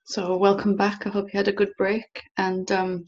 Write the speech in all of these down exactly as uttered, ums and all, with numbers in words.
So welcome back. I hope you had a good break. And um,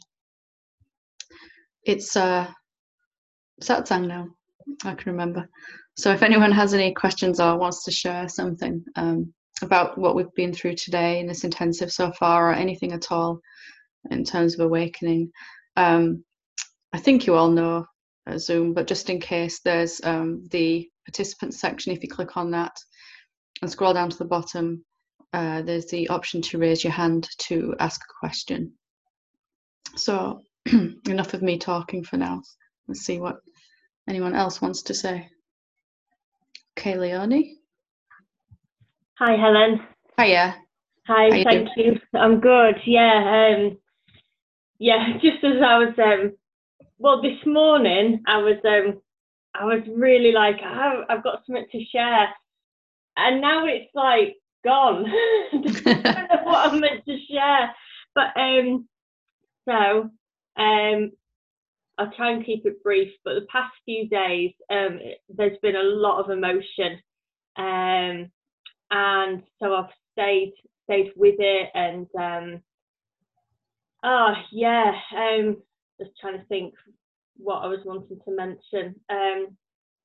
it's uh, Satsang now. I can remember. So if anyone has any questions or wants to share something um, about what we've been through today in this intensive so far, or anything at all in terms of awakening, um, I think you all know uh, Zoom, but just in case, there's um, the participants section. If you click on that and scroll down to the bottom, uh, there's the option to raise your hand to ask a question. So enough of me talking for now. Let's see what anyone else wants to say. Okay, Leonie. Hi, Helen. Hiya. Hi, you thank doing? you. I'm good. Yeah, um, yeah. Just as I was, um, well, this morning I was, um, I was really like, oh, I've got something to share, and now it's like gone. I don't know what I'm meant to share, but um, so um, I'll try and keep it brief. But the past few days, um, there's been a lot of emotion, um, and so I've stayed stayed with it, and um, oh yeah, um, just trying to think what I was wanting to mention. Um,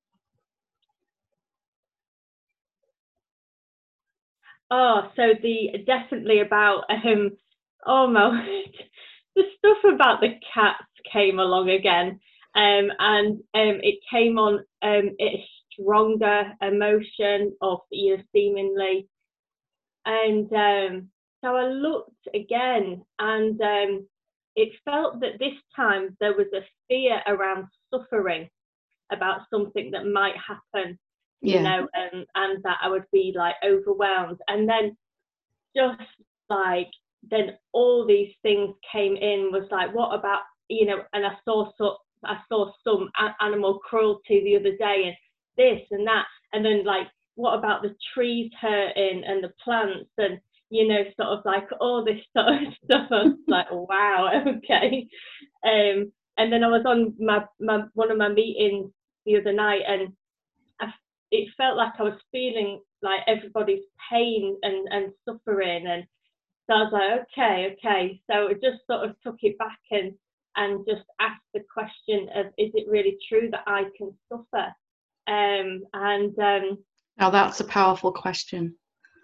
oh, so the definitely about um, almost the stuff about the cats came along again, um, and um, it came on um, a stronger emotion of, you know, seemingly, and um, so I looked again, and um, it felt that this time there was a fear around suffering, about something that might happen, you yeah. know, and, and that I would be like overwhelmed. And then just like, then all these things came in, was like, what about, you know, and I saw, so, I saw some animal cruelty the other day, and this and that. And then like, what about the trees hurting and the plants, and, you know, sort of like all this sort of stuff. I was like, wow, okay. Um, and then I was on my, my one of my meetings the other night, and I, it felt like I was feeling like everybody's pain and, and suffering. And so I was like, okay, okay. So it just sort of took it back and, and just asked the question of, is it really true that I can suffer? Um, and um, now that's a powerful question.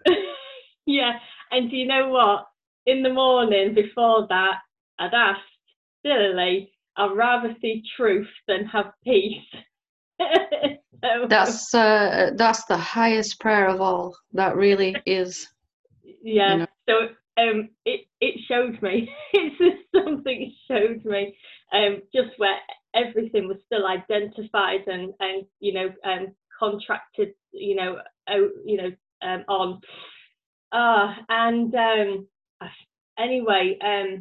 Yeah, and do you know what? In the morning before that, I'd asked, silly, I'd rather see truth than have peace. So, that's uh, that's the highest prayer of all. That really is. Yeah. You know. So um, it it showed me. It's just something it showed me. Um, just where everything was still identified and and you know um contracted. You know, oh, you know um on. Ah, uh, and um, I, anyway, um,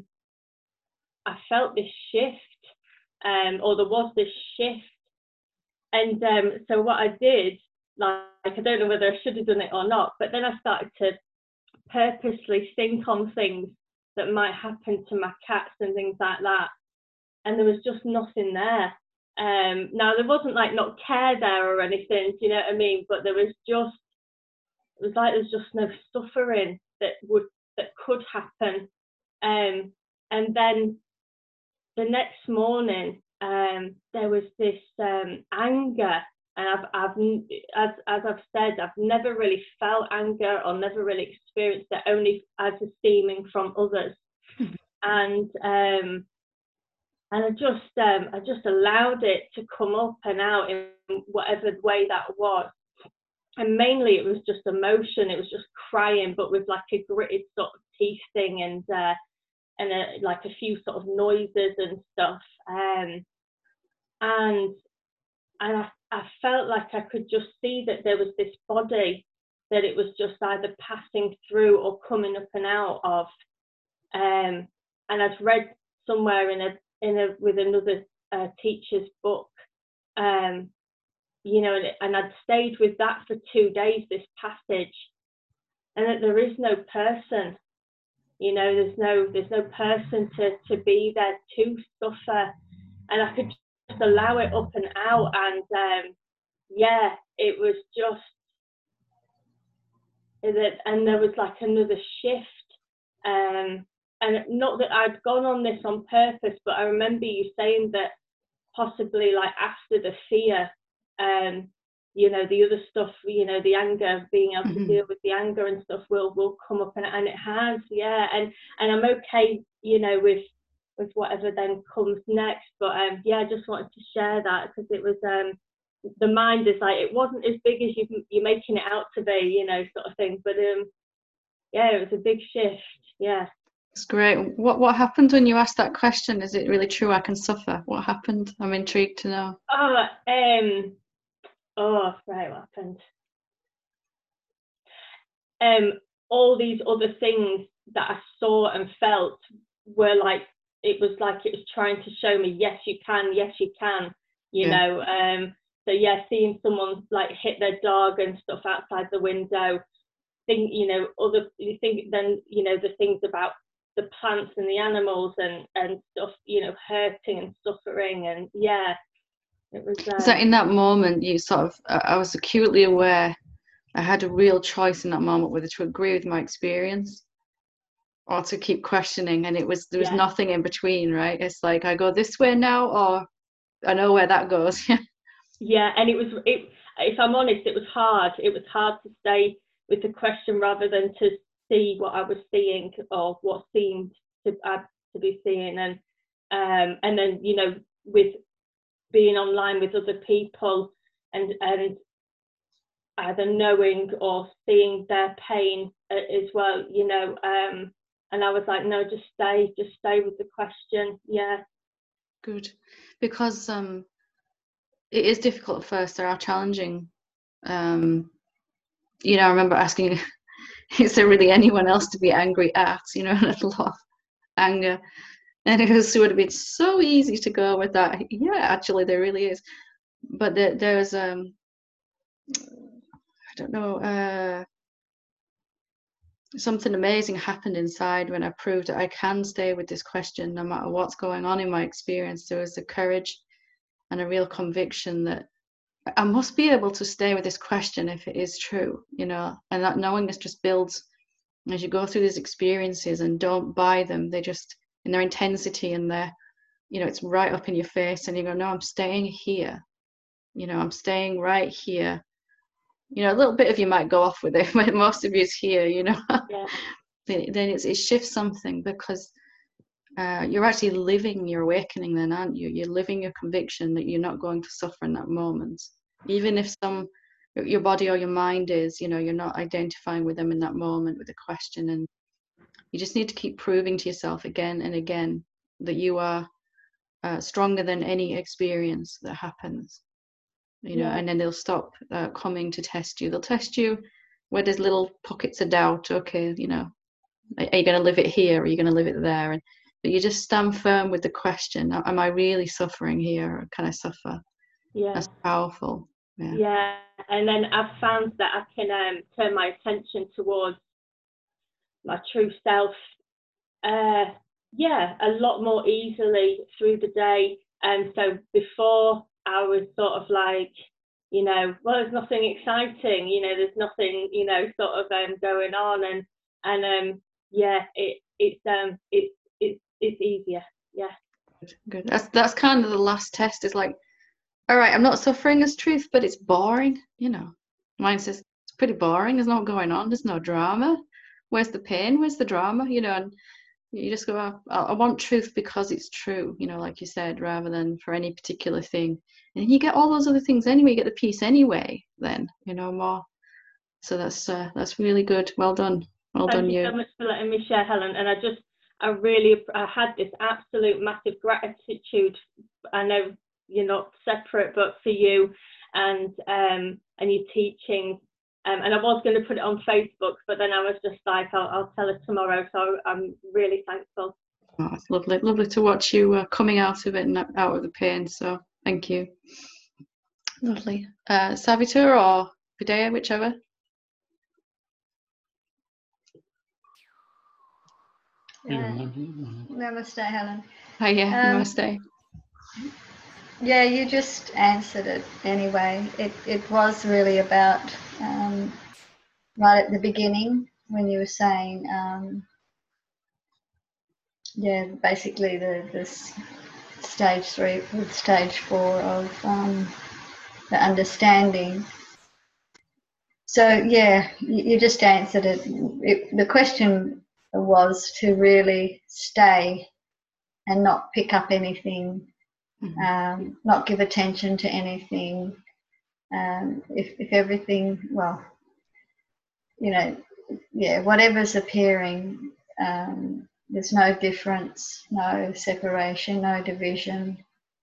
I felt this shift, um, or there was this shift. And um, so what I did, like, I don't know whether I should have done it or not, but then I started to purposely think on things that might happen to my cats and things like that. And there was just nothing there. Um, now, there wasn't like not care there or anything, do you know what I mean? But there was just, it was like there's just no suffering that would, that could happen. Um, and then the next morning, um, there was this um, anger, and I've, I've, as, as I've said, I've never really felt anger or never really experienced it, only as a seeming from others. and um, and I just, um, I just allowed it to come up and out in whatever way that was. And mainly it was just emotion. It was just crying, but with like a gritted sort of teeth thing, and uh, and a, like a few sort of noises and stuff. Um, and and I, I felt like I could just see that there was this body that it was just either passing through or coming up and out of. Um, and I'd read somewhere in a in a with another uh, teacher's book, um, you know, and, and I'd stayed with that for two days, this passage, and that there is no person. You know, there's no there's no person to, to be there to suffer, and I could just allow it up and out. And um, yeah, it was just, and there was like another shift, Um, and not that I'd gone on this on purpose, but I remember you saying that possibly like after the fear, um, you know, the other stuff, you know, the anger, being able to Mm-hmm. deal with the anger and stuff will will come up, and, and it has, yeah. And and I'm okay, you know, with with whatever then comes next. But um, yeah, I just wanted to share that because it was um, the mind is like, it wasn't as big as you you're making it out to be, you know, sort of thing. But um, yeah, it was a big shift, yeah. It's great. What what happened when you asked that question? Is it really true I can suffer? What happened? I'm intrigued to know. Oh, um, oh, right, what happened? Um, all these other things that I saw and felt were like, it was like it was trying to show me, yes, you can, yes, you can, you Yeah. know. Um, so yeah, seeing someone like hit their dog and stuff outside the window, think, you know, other, you think then, you know, the things about the plants and the animals and and stuff, you know, hurting and suffering, and yeah, it was. Um, So in that moment, you sort of, I was acutely aware. I had a real choice in that moment whether to agree with my experience or to keep questioning, and it was there was yeah. nothing in between, right? It's like I go this way now, or I know where that goes. Yeah, and it was it. If I'm honest, it was hard. It was hard to stay with the question rather than to see what I was seeing or what seemed to uh, to be seeing, and um, and then you know, with being online with other people and and either knowing or seeing their pain as well, you know. Um, and I was like, no, just stay, just stay with the question. Yeah. Good, because um, it is difficult at first. There are challenging. Um, you know, I remember asking, "Is there really anyone else to be angry at?" You know, a lot of anger, and it was would have been so easy to go with that. Yeah, actually, there really is. But there, there's um, I don't know. Uh, something amazing happened inside when I proved that I can stay with this question no matter what's going on in my experience. There was a courage and a real conviction that I must be able to stay with this question if it is true, you know, and that knowingness just builds as you go through these experiences and don't buy them. They just, in their intensity and their, you know, it's right up in your face and you go, no, I'm staying here, you know, I'm staying right here. You know, a little bit of you might go off with it, but most of you is here, you know. Yeah. Then it's, it shifts something because uh, you're actually living your awakening then, aren't you? You're living your conviction that you're not going to suffer in that moment. Even if some, your body or your mind is, you know, you're not identifying with them in that moment with the question. And you just need to keep proving to yourself again and again that you are uh, stronger than any experience that happens. You know, Yeah. and then they'll stop uh, coming to test you. They'll test you where there's little pockets of doubt. Okay, you know, are you going to live it here or are you going to live it there? And but you just stand firm with the question: am I really suffering here, or can I suffer? Yeah. That's powerful. Yeah. Yeah. And then I've found that I can um, turn my attention towards my true self. Uh, yeah, a lot more easily through the day. And so before I was sort of like, you know, well, there's nothing exciting, you know, there's nothing, you know, sort of um, going on, and and um, yeah, it it's um it's it's it's easier, yeah. Good, good. That's that's kind of the last test. Is like, all right, I'm not suffering as truth, but it's boring. You know, mine says it's pretty boring. There's not going on. There's no drama. Where's the pain? Where's the drama? You know, and you just go, oh, I want truth because it's true, you know, like you said, rather than for any particular thing. And you get all those other things anyway, you get the peace anyway, then, you know, more. So that's uh, that's really good. Well done. Well Thank done, you you. so much for letting me share, Helen. And I just, I really, I had this absolute massive gratitude. I know you're not separate, but for you and um, and your teaching. Um, and I was going to put it on Facebook, but then I was just like, I'll, I'll tell her tomorrow. So I'm really thankful. Oh, it's lovely, lovely to watch you uh, coming out of it and out of the pain. So thank you. Lovely. Uh, Savita or Vidya, whichever. Yeah. Namaste, Helen. Hi, yeah, Um, namaste. Yeah, you just answered it anyway. It it was really about um, right at the beginning when you were saying um, yeah, basically the this stage three with stage four of um, the understanding. So yeah, you, you just answered it. it. The question was to really stay and not pick up anything, Mm-hmm. um, not give attention to anything. Um, if if everything, well, you know, yeah, whatever's appearing, um, there's no difference, no separation, no division.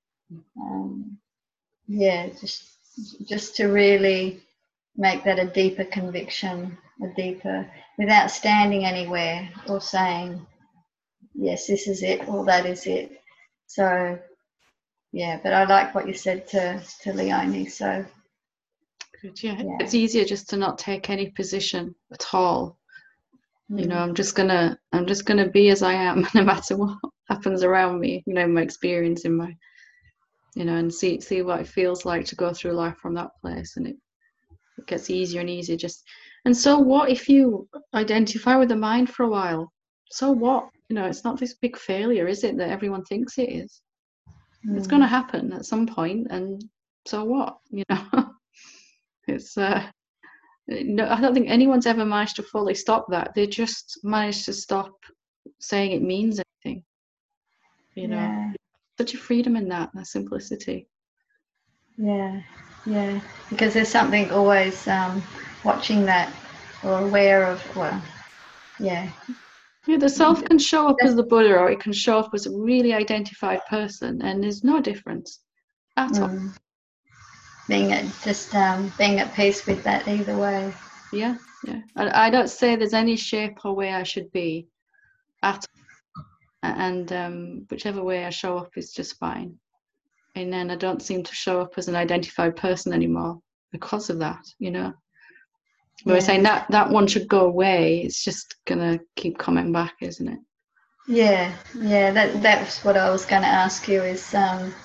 Um, yeah, just just to really make that a deeper conviction, a deeper, without standing anywhere or saying, yes, this is it, or that is it. So, yeah, but I like what you said to, to Leonie. So, Good, yeah. yeah. It's easier just to not take any position at all. Mm. You know, I'm just gonna, I'm just gonna be as I am, no matter what happens around me. You know, my experience in my, you know, and see see what it feels like to go through life from that place, and it, it gets easier and easier. Just, and so what if you identify with the mind for a while? So what? You know, it's not this big failure, is it, that everyone thinks it is? Mm. It's going to happen at some point, and so what? You know, it's. Uh, no, I don't think anyone's ever managed to fully stop that. They just managed to stop saying it means anything. You know, Yeah, such a freedom in that, that simplicity. yeah, yeah. Because there's something always um, watching that or aware of, well, yeah. Yeah, the self can show up as the Buddha, or it can show up as a really identified person, and there's no difference at all. Mm. Being at just um, being at peace with that either way. Yeah, yeah. I, I don't say there's any shape or way I should be at all. And um, whichever way I show up is just fine. And then I don't seem to show up as an identified person anymore because of that, you know. But we're Yeah. saying that that one should go away. It's just gonna keep coming back, isn't it? Yeah, yeah. That that's what I was going to ask you is, um,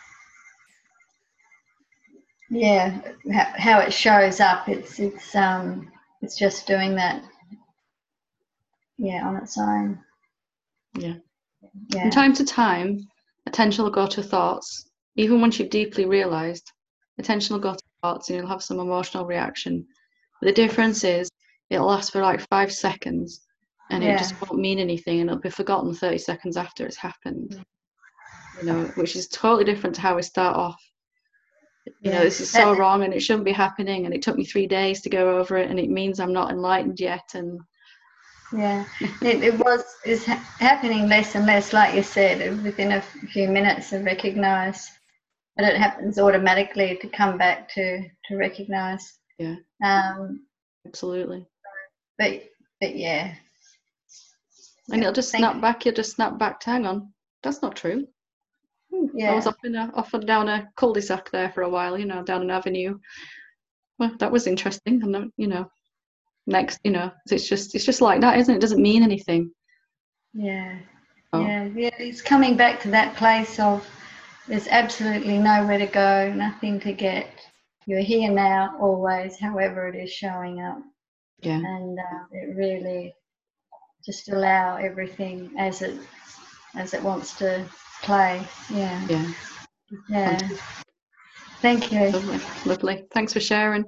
yeah, how, how it shows up. It's it's um it's just doing that, yeah, on its own. Yeah. Yeah. From time to time, attention will go to thoughts. Even once you've deeply realized, attention will go to thoughts and you'll have some emotional reaction. But the difference is it'll last for like five seconds and it Yeah. just won't mean anything, and it'll be forgotten thirty seconds after it's happened. You know, which is totally different to how we start off. You know, Yeah. this is so That- wrong and it shouldn't be happening, and it took me three days to go over it, and it means I'm not enlightened yet. And Yeah, it, it was is ha- happening less and less, like you said, within a few minutes of recognise, but it happens automatically to come back to to recognise. yeah, Um, absolutely. but but yeah, And it'll just thank snap back. You'll just snap back to, hang on, that's not true. Hmm, I was yeah, off in a off and down a cul-de-sac there for a while, you know, down an avenue. Well, that was interesting. And then, you know, next, you know, it's just it's just like that, isn't it? It doesn't mean anything. yeah, Oh, yeah, yeah. It's coming back to that place of there's absolutely nowhere to go, nothing to get. You're here now, always, however it is showing up, yeah, and uh, it really just allow everything as it as it wants to play. Yeah, yeah. yeah. Fantastic. Thank you. Lovely, lovely. Thanks for sharing,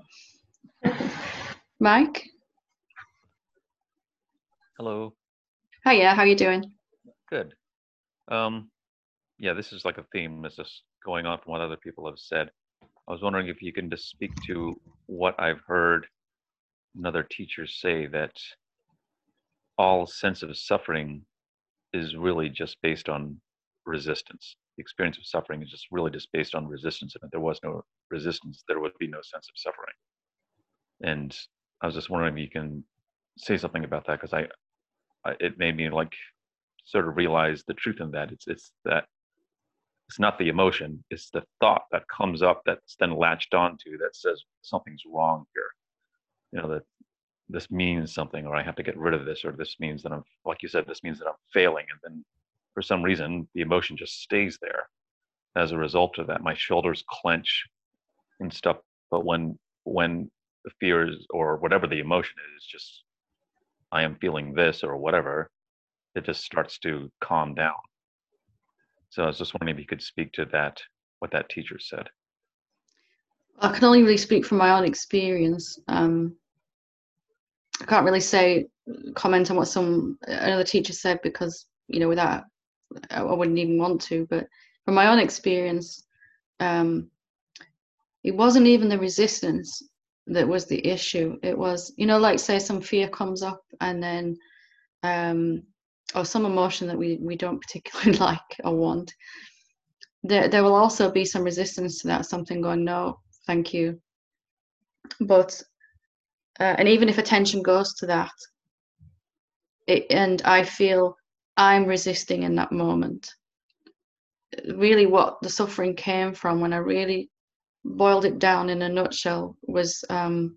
Mike. Hello. Hiya, how you doing? Good. Um, yeah, this is like a theme. It's just going on from what other people have said. I was wondering if you can just speak to what I've heard another teacher say, that all sense of suffering is really just based on resistance. The experience of suffering is just really just based on resistance. And if there was no resistance, there would be no sense of suffering. And I was just wondering if you can say something about that, because I, I, it made me like sort of realize the truth in that. It's it's that it's not the emotion, it's the thought that comes up that's then latched onto that says something's wrong here. You know, that this means something, or I have to get rid of this, or this means that I'm, like you said, this means that I'm failing. And then for some reason, the emotion just stays there. As a result of that, my shoulders clench and stuff. But when when the fear is, or whatever the emotion is, just I am feeling this or whatever, it just starts to calm down. So I was just wondering if you could speak to that, what that teacher said. I can only really speak from my own experience. Um, I can't really say, comment on what some another teacher said, because, you know, without, I wouldn't even want to. But from my own experience, um, it wasn't even the resistance that was the issue. It was, you know, like say some fear comes up, and then, um, or some emotion that we, we don't particularly like or want. There, there will also be some resistance to that, something going, no, thank you. But, uh, and even if attention goes to that, it, and I feel I'm resisting in that moment, really what the suffering came from, when I really boiled it down in a nutshell, was um,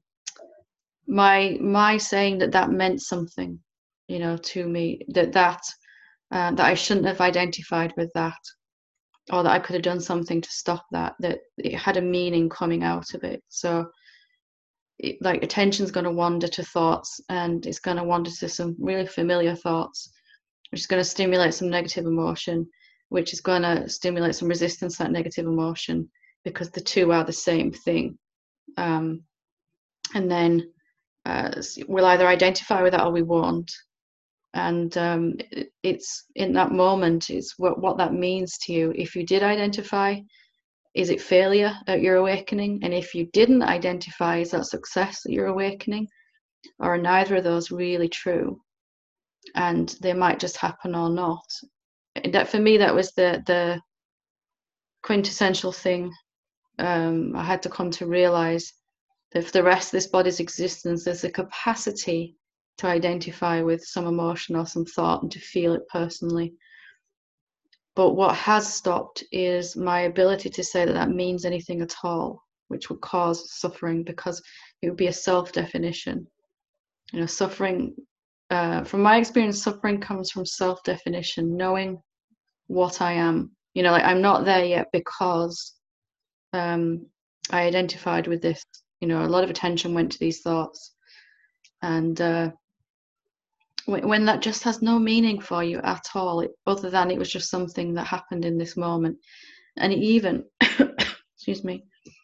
my my saying that that meant something, you know, to me, that that uh, that I shouldn't have identified with that, or that I could have done something to stop that, that it had a meaning coming out of it. So it, like attention's going to wander to thoughts, and it's going to wander to some really familiar thoughts, which is going to stimulate some negative emotion, which is going to stimulate some resistance to that negative emotion, because the two are the same thing. Um, and then uh, we'll either identify with that or we won't. And um, it, it's in that moment, it's what, what that means to you. If you did identify, is it failure at your awakening? And if you didn't identify, is that success at your awakening? Or are neither of those really true? And they might just happen or not. That, for me, that was the the quintessential thing. um, I had to come to realize that for the rest of this body's existence, there's a capacity to identify with some emotion or some thought and to feel it personally. But what has stopped is my ability to say that that means anything at all, which would cause suffering, because it would be a self-definition. You know, suffering, uh, from my experience, suffering comes from self-definition, knowing what I am. You know, like, I'm not there yet because um, I identified with this. You know, a lot of attention went to these thoughts. And uh, when that just has no meaning for you at all, it, other than it was just something that happened in this moment. And even, excuse me,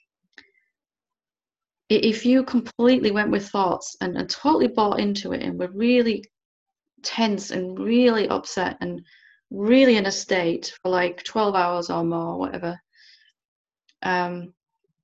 if you completely went with thoughts and, and totally bought into it, and were really tense and really upset and really in a state for like twelve hours or more, whatever, um,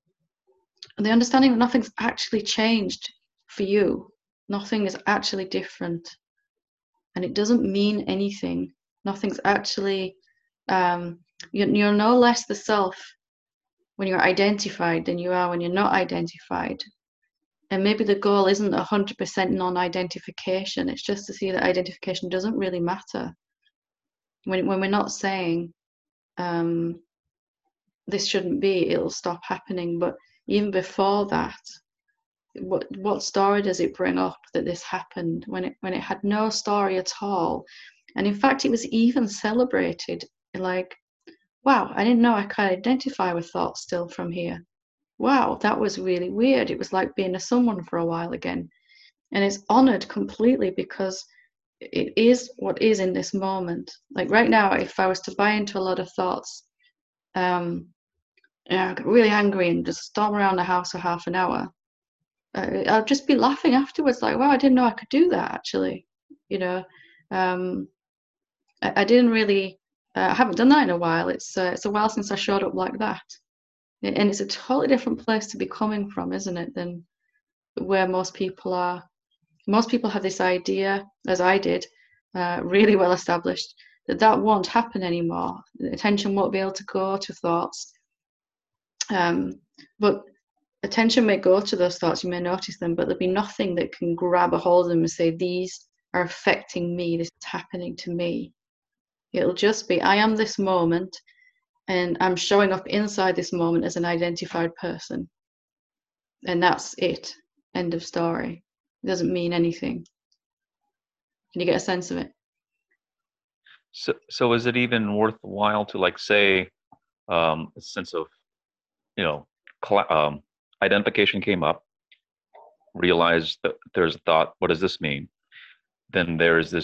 the understanding that nothing's actually changed for you, nothing is actually different, and it doesn't mean anything. Nothing's actually, um, you're, you're no less the self when you're identified than you are when you're not identified. And maybe the goal isn't one hundred percent non-identification. It's just to see that identification doesn't really matter. When, when we're not saying, um, this shouldn't be, it'll stop happening. But even before that, what what story does it bring up that this happened, when it when it had no story at all? And in fact, it was even celebrated, like, wow, I didn't know I could identify with thoughts still from here. Wow, that was really weird. It was like being a someone for a while again. And it's honored completely, because it is what is in this moment. Like right now, if I was to buy into a lot of thoughts, um, you know, I get really angry and just storm around the house for half an hour, uh, I'll just be laughing afterwards, like, wow, I didn't know I could do that, actually. You know, um, I, I didn't really, uh, I haven't done that in a while. It's, uh, it's a while since I showed up like that. And it's a totally different place to be coming from, isn't it, than where most people are. Most people have this idea, as I did, uh, really well established, that that won't happen anymore. The attention won't be able to go to thoughts. Um, but attention may go to those thoughts, you may notice them, but there'll be nothing that can grab a hold of them and say, these are affecting me, this is happening to me. It'll just be, I am this moment, and I'm showing up inside this moment as an identified person. And that's it. End of story. It doesn't mean anything. Can you get a sense of it? So, so is it even worthwhile to, like, say, um, a sense of, you know, um, identification came up, realized that there's a thought, what does this mean? Then there's this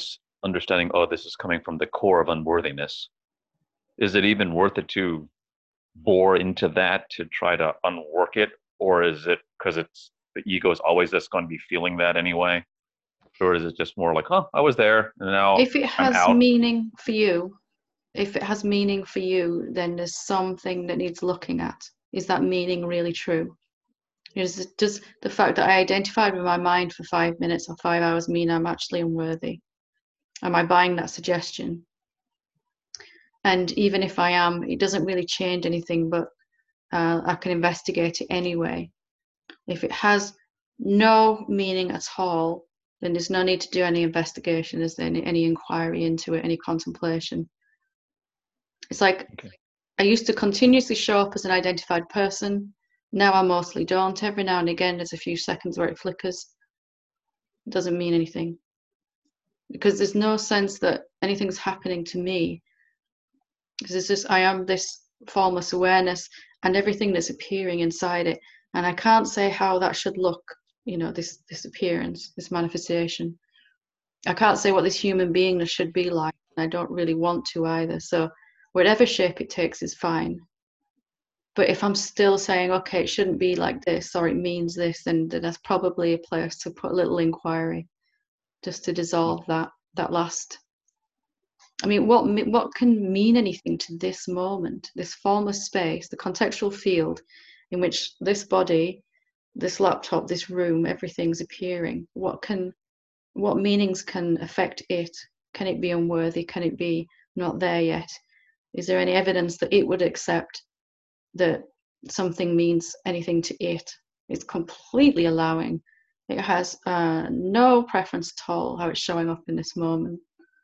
understanding, oh, this is coming from the core of unworthiness, is it even worth it to bore into that to try to unwork it? Or is it because it's the ego is always just going to be feeling that anyway? Or is it just more like, oh, I was there and now If it I'm has out? meaning for you, if it has meaning for you, then there's something that needs looking at. Is that meaning really true? Is does the fact that I identified with my mind for five minutes or five hours mean I'm actually unworthy? Am I buying that suggestion? And even if I am, it doesn't really change anything, but uh, I can investigate it anyway. If it has no meaning at all, then there's no need to do any investigation, is there any, any inquiry into it, any contemplation. It's like, Okay. I used to continuously show up as an identified person. Now I mostly don't. Every now and again, there's a few seconds where it flickers. It doesn't mean anything. Because there's no sense that anything's happening to me. Because it's just, I am this formless awareness and everything that's appearing inside it. And I can't say how that should look, you know, this, this appearance, this manifestation. I can't say what this human beingness should be like. And I don't really want to either. So whatever shape it takes is fine. But if I'm still saying, okay, it shouldn't be like this, or it means this, then, then that's probably a place to put a little inquiry, just to dissolve that that last. I mean, what what can mean anything to this moment, this formless space, the contextual field in which this body, this laptop, this room, everything's appearing? What can, what meanings can affect it? Can it be unworthy? Can it be not there yet? Is there any evidence that it would accept that something means anything to it? It's completely allowing. It has uh, no preference at all how it's showing up in this moment.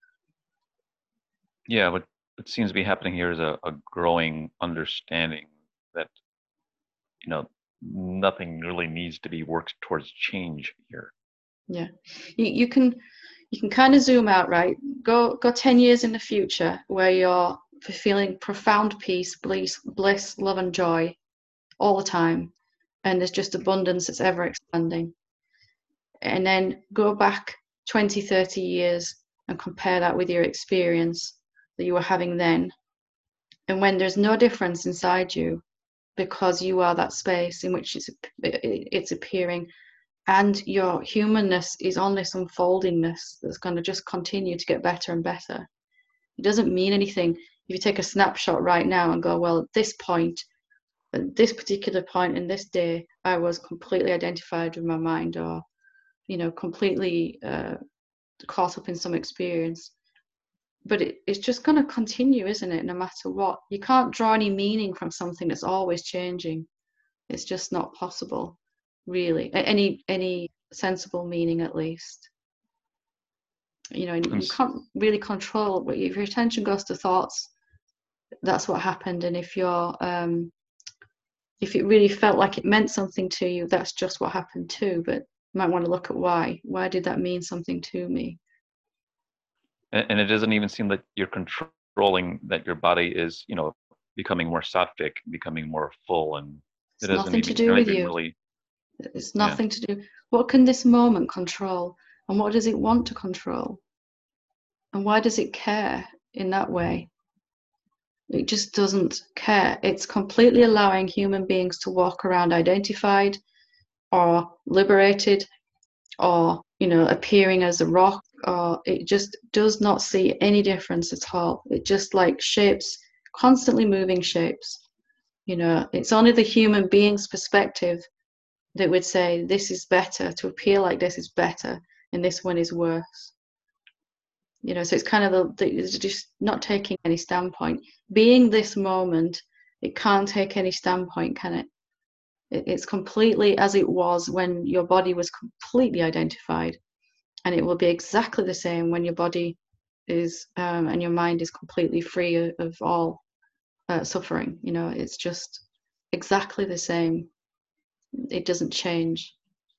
Yeah, what, what seems to be happening here is a, a growing understanding that, you know, nothing really needs to be worked towards change here. Yeah, you, you can you can kind of zoom out, right? Go go ten years in the future where you're feeling profound peace, bliss, bliss, love and joy all the time. And there's just abundance that's ever expanding. And then go back twenty, thirty years and compare that with your experience that you were having then. And when there's no difference inside you, because you are that space in which it's, it's appearing, and your humanness is on this unfoldingness that's going to just continue to get better and better. It doesn't mean anything. If you take a snapshot right now and go, well, at this point, at this particular point in this day, I was completely identified with my mind, or, you know, completely uh, caught up in some experience. But it, it's just going to continue, isn't it? No matter what. You can't draw any meaning from something that's always changing. It's just not possible, really. Any any sensible meaning, at least. You know, you can't really control. If your attention goes to thoughts, that's what happened. And if you're um, if it really felt like it meant something to you, that's just what happened too. But you might want to look at why. Why did that mean something to me? And it doesn't even seem that you're controlling that your body is, you know, becoming more sattvic, becoming more full, and It's it doesn't nothing even, to do with you. really. It's nothing yeah. to do. What can this moment control, and what does it want to control, and why does it care in that way? It just doesn't care. It's completely allowing human beings to walk around identified, or liberated, or, you know, appearing as a rock, or it just does not see any difference at all. It just like shapes, constantly moving shapes. You know, it's only the human being's perspective that would say this is better, to appear like this is better, and this one is worse. You know, so it's kind of the, the it's just not taking any standpoint. Being this moment, it can't take any standpoint, can it? it? It's completely as it was when your body was completely identified, and it will be exactly the same when your body is um, and your mind is completely free of, of all uh, suffering. You know, it's just exactly the same. It doesn't change.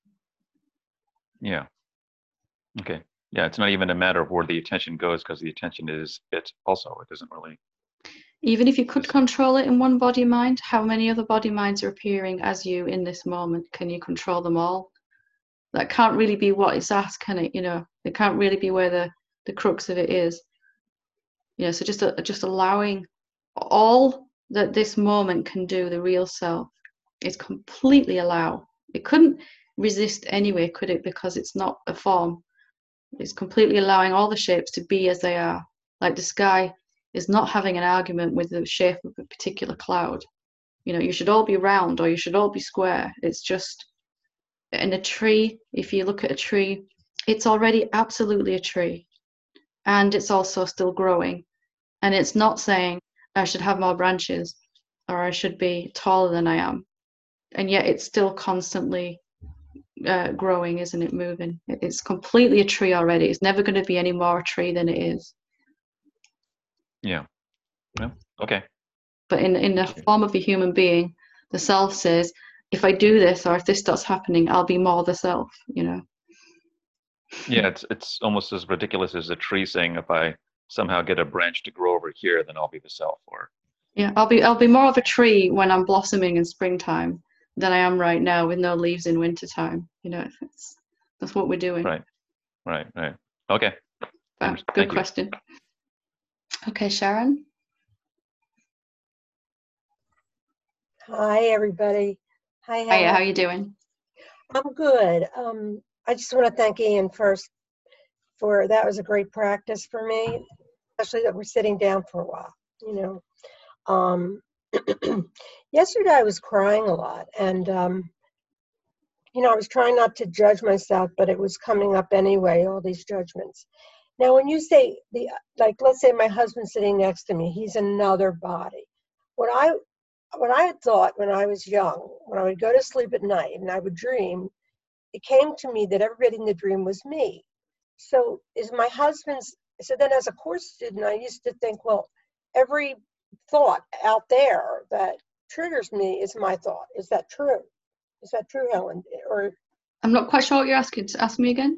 Yeah. Okay. Yeah, it's not even a matter of where the attention goes, because the attention is it also. It doesn't really. Even if you could control it in one body mind, how many other body minds are appearing as you in this moment? Can you control them all? That can't really be what it's at, can it? You know, it can't really be where the the crux of it is. You know, so just uh, just allowing all that this moment can do, the real self, is completely allow. It couldn't resist anyway, could it? Because it's not a form. It's completely allowing all the shapes to be as they are. Like the sky is not having an argument with the shape of a particular cloud. You know, you should all be round or you should all be square. It's just, in a tree, if you look at a tree, it's already absolutely a tree. And it's also still growing. And it's not saying I should have more branches or I should be taller than I am. And yet it's still constantly uh, growing, isn't it? Moving. It's completely a tree already. It's never going to be any more a tree than it is. Yeah. Yeah. Okay. But in, in the form of a human being, the self says, if I do this or if this starts happening, I'll be more the self, you know? Yeah, it's it's almost as ridiculous as a tree saying, if I somehow get a branch to grow over here, then I'll be the self. Or yeah, I'll be I'll be more of a tree when I'm blossoming in springtime than I am right now with no leaves in wintertime. You know, it's, that's what we're doing. Right, right, right. Okay. But good Thank question. You. Okay, Sharon. Hi, everybody. Hi, Helen. Hiya, how are you doing? I'm good. Um, I just want to thank Ian first for that was a great practice for me, especially that we're sitting down for a while, you know. Um, yesterday I was crying a lot and, um, you know, I was trying not to judge myself, but it was coming up anyway, all these judgments. Now, when you say, the like, let's say my husband's sitting next to me, he's another body. What I What I had thought when I was young, when I would go to sleep at night and I would dream, it came to me that everybody in the dream was me. So is my husband's, so then as a course student, I used to think, well, every thought out there that triggers me is my thought. Is that true? Is that true, Helen? Or I'm not quite sure what you're asking. Ask me again.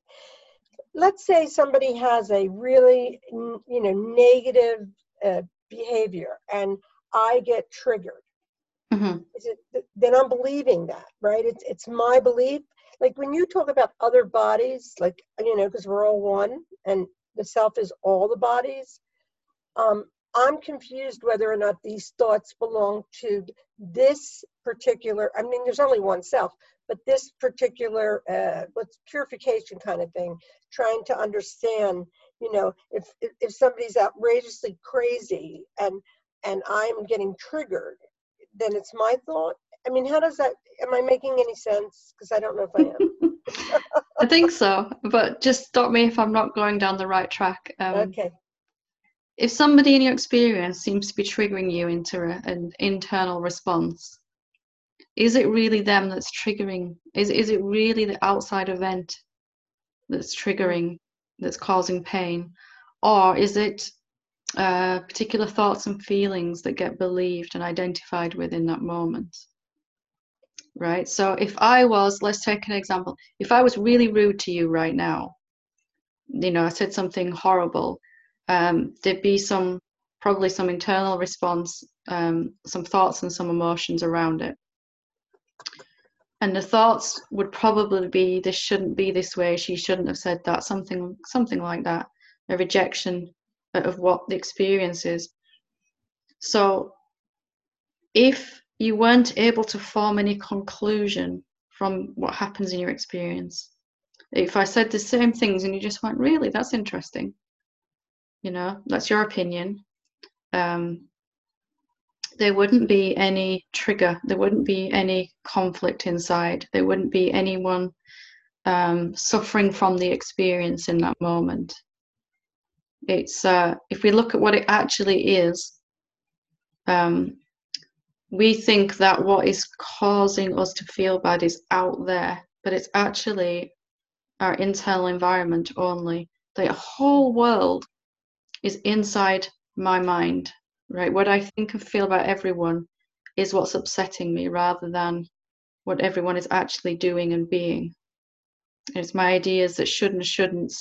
Let's say somebody has a really, you know, negative uh, behavior and I get triggered. Mm-hmm. Is it, then I'm believing that, right? It's it's my belief. Like when you talk about other bodies, like, you know, because we're all one and the self is all the bodies, um, I'm confused whether or not these thoughts belong to this particular, I mean, there's only one self, but this particular, uh, what's purification kind of thing, trying to understand, you know, if, if, if somebody's outrageously crazy and and I'm getting triggered, then it's my thought. I mean, how does that, am I making any sense? Because I don't know if I am. I think so, but just stop me if I'm not going down the right track. Um, Okay. If somebody in your experience seems to be triggering you into a, an internal response, is it really them that's triggering? Is, is it really the outside event that's triggering, that's causing pain? Or is it uh, particular thoughts and feelings that get believed and identified with in that moment? Right? So if I was, let's take an example, if I was really rude to you right now, you know, I said something horrible, um, there'd be some, probably some internal response, um, some thoughts and some emotions around it. And the thoughts would probably be, this shouldn't be this way, she shouldn't have said that, something, something like that, a rejection of what the experience is. So if you weren't able to form any conclusion from what happens in your experience, if I said the same things and you just went, really, that's interesting, you know, that's your opinion, um, there wouldn't be any trigger, there wouldn't be any conflict inside, there wouldn't be anyone um, suffering from the experience in that moment. It's uh, if we look at what it actually is, um, we think that what is causing us to feel bad is out there, but it's actually our internal environment only. The whole world is inside my mind, right? What I think and feel about everyone is what's upsetting me rather than what everyone is actually doing and being. It's my ideas that should and shouldn'ts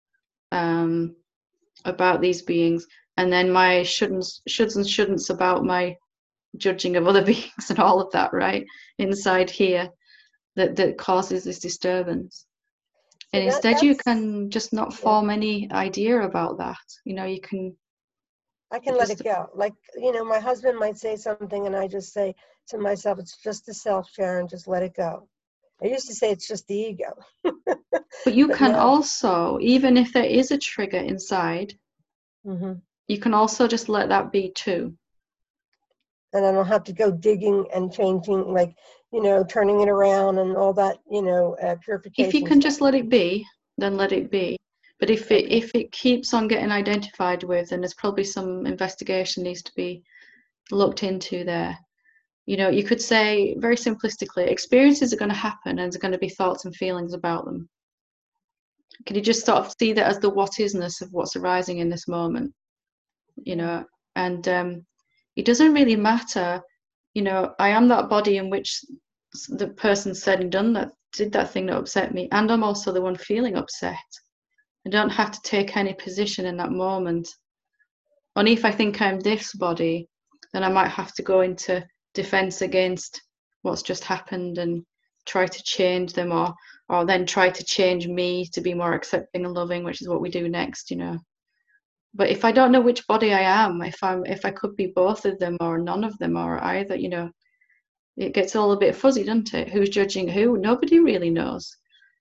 um, about these beings, and then my shouldn'ts, shoulds and shouldn'ts about my judging of other beings and all of that, right? Inside here, that, that causes this disturbance. And that, instead you that's, can just not yeah. form any idea about that. You know, you can I can let just, it go. Like, you know, my husband might say something and I just say to myself, it's just the self, Sharon, just let it go. I used to say it's just the ego. but you But can now, also, even if there is a trigger inside, hmm you can also just let that be too. and I don't have to go digging and changing, like, you know, turning it around and all that, you know, uh, purification If you can stuff. just let it be, then let it be. But if it Okay. if it keeps on getting identified with, then there's probably some investigation needs to be looked into there. You know, you could say very simplistically, experiences are going to happen and there's going to be thoughts and feelings about them. Can you just sort of see that as the what isness of what's arising in this moment? You know, and um, it doesn't really matter. You know, I am that body in which the person said and done that, did that thing that upset me, and I'm also the one feeling upset. I don't have to take any position in that moment. Only if I think I'm this body, then I might have to go into defense against what's just happened and try to change them, or or then try to change me to be more accepting and loving, which is what we do next, you know. But if I don't know which body I am, if I'm if I could be both of them or none of them or either, you know, it gets all a bit fuzzy, doesn't it? Who's judging who? Nobody really knows.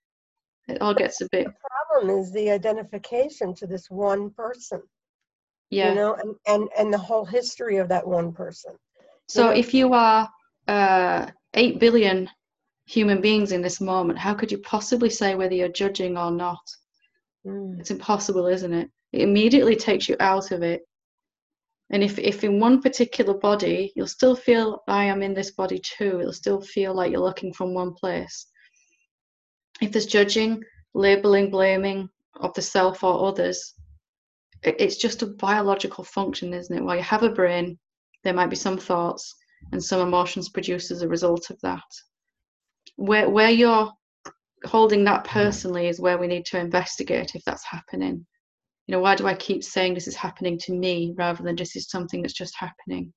It all gets a bit, The problem is the identification to this one person, yeah. you know, and, and, and the whole history of that one person. So You know? if you are uh, eight billion human beings in this moment, how could you possibly say whether you're judging or not? Mm. It's impossible, isn't it? It immediately takes you out of it. And if, if in one particular body, you'll still feel, I am in this body too. It'll still feel like you're looking from one place. If there's judging, labeling, blaming of the self or others, it, it's just a biological function, isn't it? While you have a brain, there might be some thoughts and some emotions produced as a result of that. Where, where you're holding that personally is where we need to investigate if that's happening. You know, why do I keep saying this is happening to me rather than just is something that's just happening?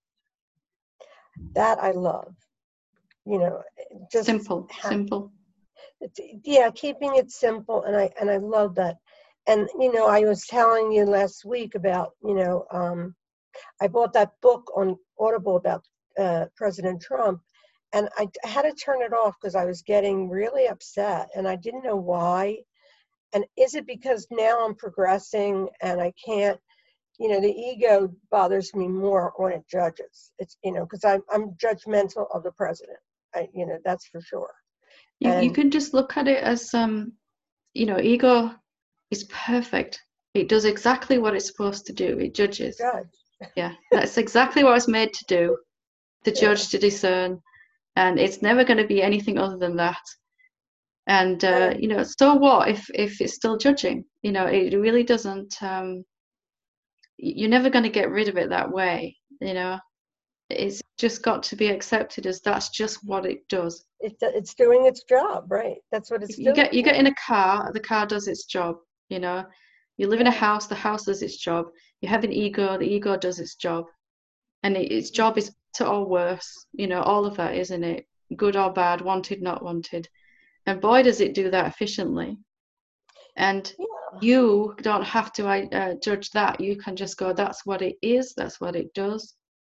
That I love. You know, just Simple, ha- simple. yeah, keeping it simple, and I and I love that. And you know, I was telling you last week about, you know, um, I bought that book on Audible about uh, President Trump, and I, I had to turn it off because I was getting really upset, and I didn't know why. And is it because now I'm progressing and I can't, you know, the ego bothers me more when it judges. It's, you know, because I'm, I'm judgmental of the president. I, you know, that's for sure. You, you And can just look at it as, um, you know, ego is perfect. It does exactly what it's supposed to do. It judges. judge. Yeah, that's exactly what it's made to do, to judge, Yeah. to discern. And it's never going to be anything other than that. And, uh, you know, so what if, if it's still judging? You know, it really doesn't, um, you're never going to get rid of it that way, you know. It's just got to be accepted as that's just what it does. It, it's doing its job, right? That's what it's You doing. get you get in a car, the car does its job, you know. You live in a house, the house does its job. You have an ego, the ego does its job. And it, its job is better or worse, you know, all of that, isn't it? Good or bad, wanted, not wanted. And boy, does it do that efficiently. And Yeah. you don't have to uh, judge that. You can just go, that's what it is, that's what it does.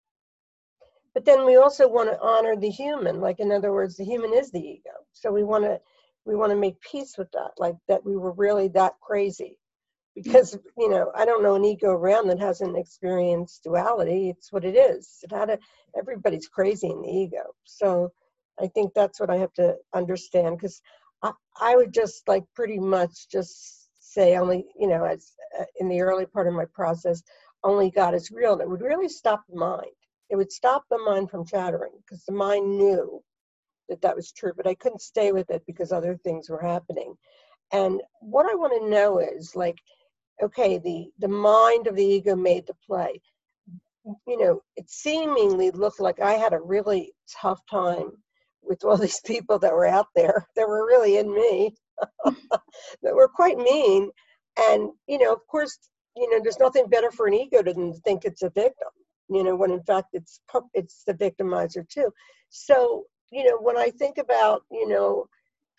But then we also want to honor the human. Like, in other words, the human is the ego. So we want to we want to make peace with that, like that we were really that crazy. Because, you know, I don't know an ego around that hasn't experienced duality. It's what it is. It had a, everybody's crazy in the ego. So I think that's what I have to understand, because I, I would just like pretty much just say only, you know, as uh, in the early part of my process, only God is real. And it would really stop the mind. It would stop the mind from chattering, because the mind knew that that was true, but I couldn't stay with it because other things were happening. And what I want to know is, like, okay, the, the mind of the ego made the play. You know, it seemingly looked like I had a really tough time with all these people that were out there that were really in me, that were quite mean. And, you know, of course, you know, there's nothing better for an ego than to think it's a victim, you know, when in fact it's, it's the victimizer too. So, you know, when I think about, you know,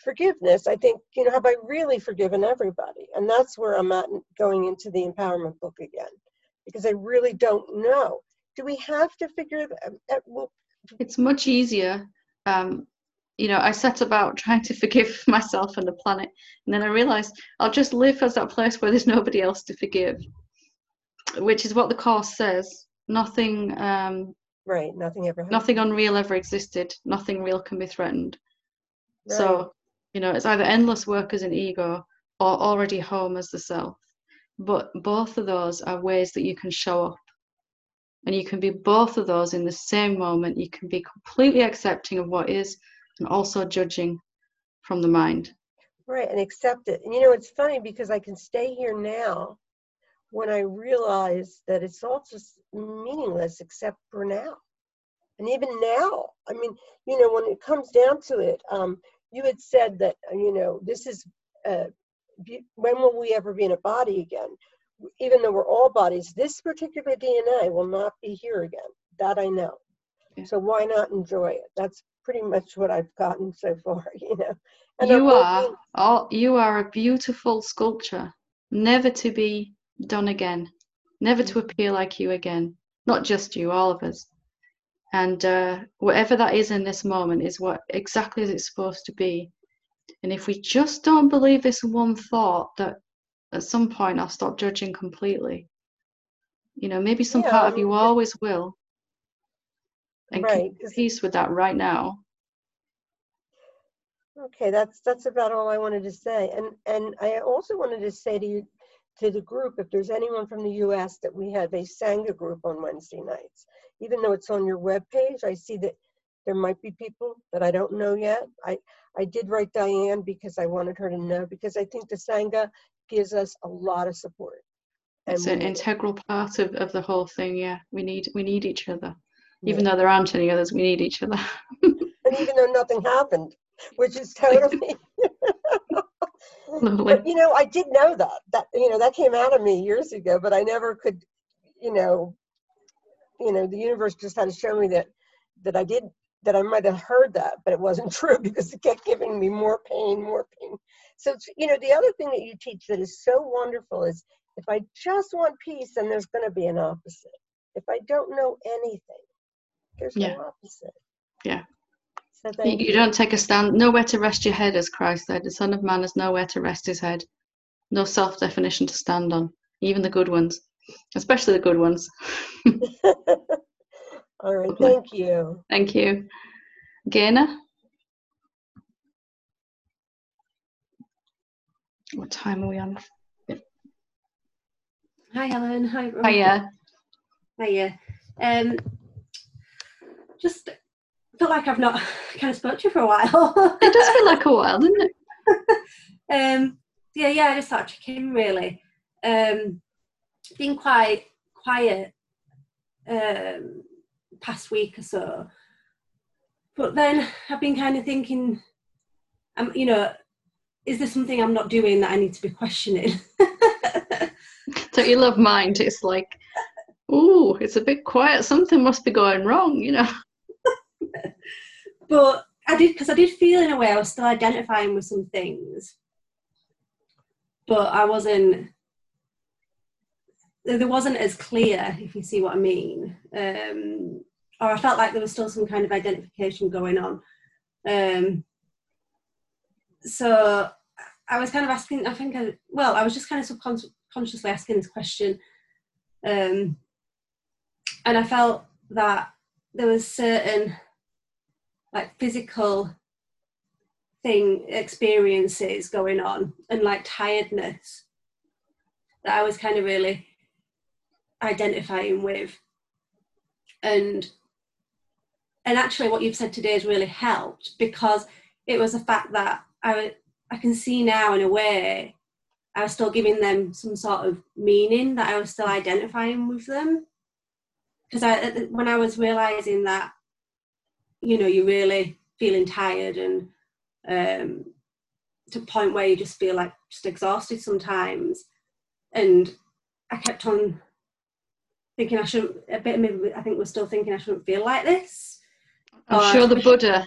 forgiveness, I think, you know, have I really forgiven everybody? And that's where I'm at going into the empowerment book again, because I really don't know. Do we have to figure that? Well, it's much easier. Um, you know, I set about trying to forgive myself and the planet, and then I realized I'll just live as that place where there's nobody else to forgive, which is what the Course says. Nothing, um, right, nothing ever happened. Nothing unreal ever existed. Nothing real can be threatened. Right. So, you know, it's either endless work as an ego or already home as the self. But both of those are ways that you can show up. And you can be both of those in the same moment. You can be completely accepting of what is and also judging from the mind. Right, and accept it. And you know, it's funny because I can stay here now when I realize that it's all just meaningless except for now. And even now, I mean, you know, when it comes down to it, um, you had said that, you know, this is, uh, when will we ever be in a body again? Even though we're all bodies, this particular D N A will not be here again. That I know. Yeah. So why not enjoy it? That's pretty much what I've gotten so far, you know. And you are, all, you are a beautiful sculpture, never to be done again, never to appear like you again. Not just you, all of us. And uh, whatever that is in this moment is what exactly as it's supposed to be. And if we just don't believe this one thought that at some point I'll stop judging completely, you know, maybe some yeah, part of you always will. And right, keep peace with that right now. Okay, that's that's about all I wanted to say. And and I also wanted to say to you, to the group, if there's anyone from the U S, that we have a Sangha group on Wednesday nights. Even though it's on your webpage, I see that there might be people that I don't know yet. I, I did write Diane because I wanted her to know, because I think the Sangha gives us a lot of support. It's an integral part of, of the whole thing, yeah. We need we need each other. Yeah. Even though there aren't any others, we need each other. And even though nothing happened, which is totally... Lovely. But, you know, I did know that. That, you know, that came out of me years ago, but I never could, you know, you know, the universe just had to show me that, that I did, that I might have heard that, but it wasn't true because it kept giving me more pain, more pain. So, you know, the other thing that you teach that is so wonderful is if I just want peace, then there's going to be an opposite. If I don't know anything, there's yeah. no opposite. Yeah. So you, you, you don't take a stand, nowhere to rest your head, as Christ said. The Son of Man has nowhere to rest his head. No self-definition to stand on, even the good ones, especially the good ones. All right, thank you. Thank you. Gaina? What time are we on? Yeah. Hi, Helen. Hi, everyone. Hiya. Hiya. Um, just felt like I've not kind of spoke to you for a while. It does feel like a while, doesn't it? um, yeah, yeah, I just thought I'd check in, really. Um, been quite quiet um, past week or so. But then I've been kind of thinking, um, you know, is there something I'm not doing that I need to be questioning? Don't you love mind? It's like, ooh, it's a bit quiet. Something must be going wrong, you know. But I did, because I did feel in a way I was still identifying with some things. But I wasn't, there wasn't as clear, if you see what I mean. Um, or I felt like there was still some kind of identification going on. Um, so I was kind of asking, I think, I, well, I was just kind of subconsciously asking this question. Um, and I felt that there was certain like physical thing, experiences going on, and like tiredness that I was kind of really identifying with. And and actually what you've said today has really helped, because it was the fact that I, I can see now in a way I was still giving them some sort of meaning, that I was still identifying with them. Because I, when I was realising that, you know, you're really feeling tired and um, to a point where you just feel like just exhausted sometimes. And I kept on thinking I shouldn't, a bit maybe I think we're still thinking I shouldn't feel like this. I'm sure the Buddha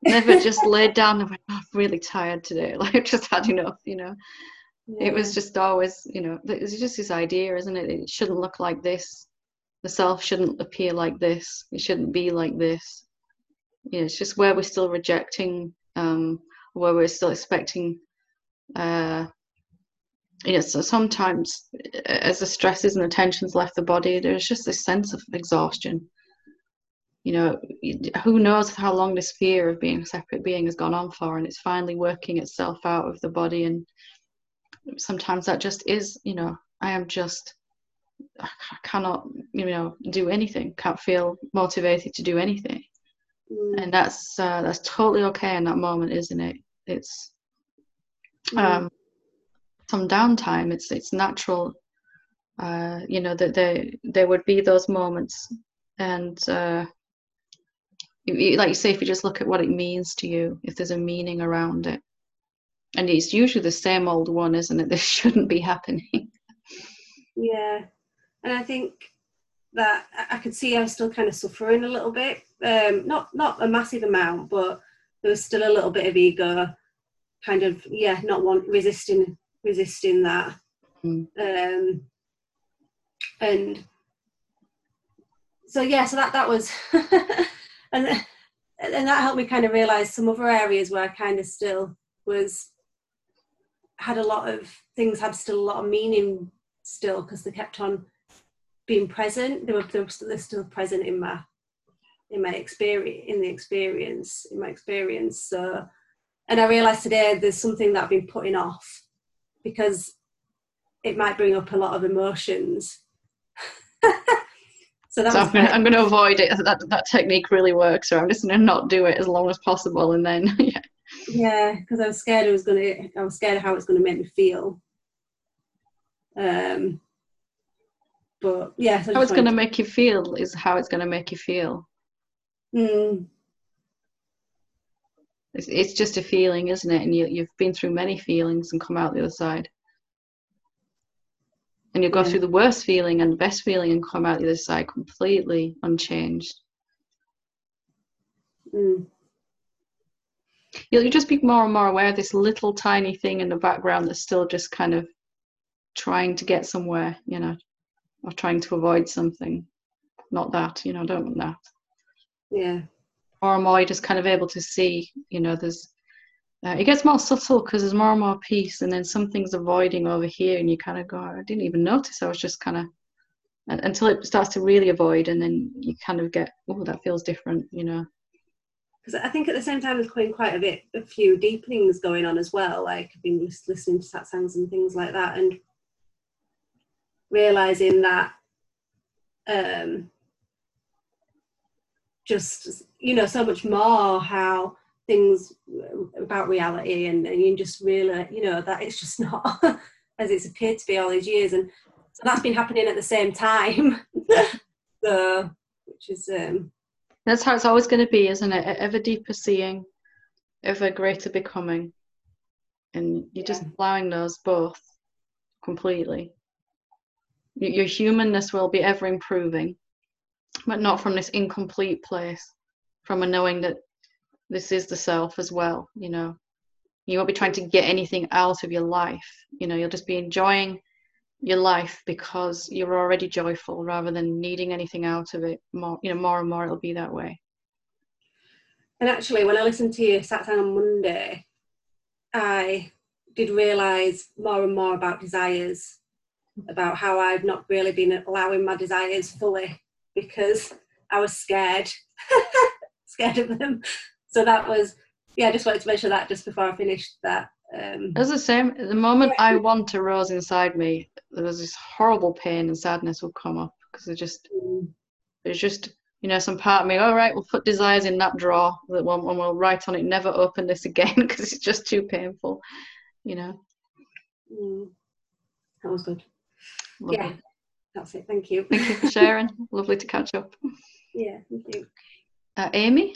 Never just laid down and went, oh, I'm really tired today. Like, I've just had enough, you know. Yeah. It was just always, you know, it's just this idea, isn't it? It shouldn't look like this. The self shouldn't appear like this. It shouldn't be like this. You know, it's just where we're still rejecting, um, where we're still expecting. Uh, you know, so sometimes as the stresses and the tensions left the body, there's just this sense of exhaustion. You know, who knows how long this fear of being a separate being has gone on for, and it's finally working itself out of the body. And sometimes that just is, you know, I am just, I cannot, you know, do anything, can't feel motivated to do anything. Mm. And that's uh, that's totally okay in that moment, isn't it? It's mm. um, some downtime. It's it's natural, uh, you know, that there there would be those moments, and uh, you, like you say, if you just look at what it means to you, if there's a meaning around it, and it's usually the same old one, isn't it? This shouldn't be happening. Yeah, and I think that I could see I was still kind of suffering a little bit. Um, not not a massive amount, but there was still a little bit of ego, kind of, yeah, not want resisting resisting that. Mm. Um, and so yeah, so that that was, and and that helped me kind of realise some other areas where I kind of still was had a lot of things had still a lot of meaning still, because they kept on being present. They were, they were still, they're still present in my in my experience in the experience in my experience. So, and I realised today there's something that I've been putting off because it might bring up a lot of emotions. So, that so was I'm gonna, I'm gonna avoid it. That that technique really works. So I'm just gonna not do it as long as possible, and then yeah. Yeah, because I was scared it was gonna. I was scared of how it's gonna make me feel. Um. But yeah, so how it's going to make you feel is how it's going to make you feel. Mm. It's, it's just a feeling, isn't it? And you, you've been through many feelings and come out the other side. And you'll go yeah. through the worst feeling and the best feeling and come out the other side completely unchanged. Mm. You'll, you'll just be more and more aware of this little tiny thing in the background that's still just kind of trying to get somewhere, you know. Or trying to avoid something. Not that, you know, I don't want that. Yeah. More and more you're just kind of able to see, you know, there's, uh, it gets more subtle because there's more and more peace, and then something's avoiding over here and you kind of go, I didn't even notice, I was just kind of, until it starts to really avoid, and then you kind of get, oh, that feels different, you know. Because I think at the same time there's quite quite a bit, a few deepenings going on as well, like I've been listening to satsangs and things like that, and realizing that um just, you know, so much more how things about reality, and, and you just really, you know, that it's just not as it's appeared to be all these years, and so that's been happening at the same time. So, which is um that's how it's always going to be, isn't it? Ever deeper seeing, ever greater becoming, and you're yeah. just allowing those both completely. Your humanness will be ever improving, but not from this incomplete place, from a knowing that this is the self as well, you know. You won't be trying to get anything out of your life, you know, you'll just be enjoying your life because you're already joyful, rather than needing anything out of it. More, you know, more and more it'll be that way. And actually, when I listened to your satsang on Monday, I did realise more and more about desires, about how I've not really been allowing my desires fully because I was scared, scared of them. So that was, yeah, I just wanted to mention that just before I finished that. Um, it was the same. The moment I want arose inside me, there was this horrible pain and sadness would come up, because it just, mm. it's just, you know, some part of me, all right, we'll put desires in that drawer, that one, and we'll write on it, never open this again, because it's just too painful, you know. Mm. That was good. Lovely. Yeah, that's it. Thank you. Thank you for sharing. Lovely to catch up. Yeah, thank you. Uh, Amy?